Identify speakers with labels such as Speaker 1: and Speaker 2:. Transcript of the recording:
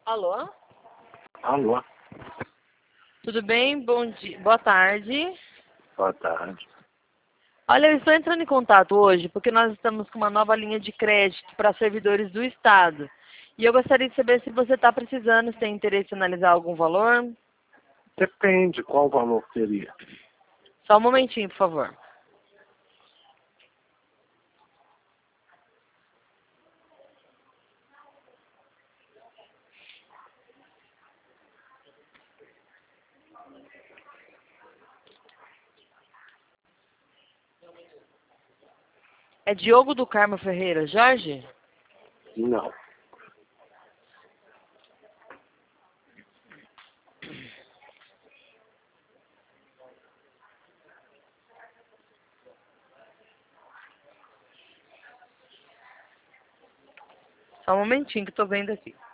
Speaker 1: Alô?
Speaker 2: Alô,
Speaker 1: Tudo bem? Bom dia. Boa tarde.
Speaker 2: boa tarde.
Speaker 1: Olha, eu estou entrando em contato hoje porque nós estamos com uma nova linha de crédito para servidores do Estado. E eu gostaria de saber se você está precisando, se tem interesse em analisar algum valor.
Speaker 2: Depende qual valor seria.
Speaker 1: Só um momentinho, por favor. É Diogo do Carmo Ferreira. Jorge?
Speaker 2: Não.
Speaker 1: Só um momentinho que eu estou vendo aqui.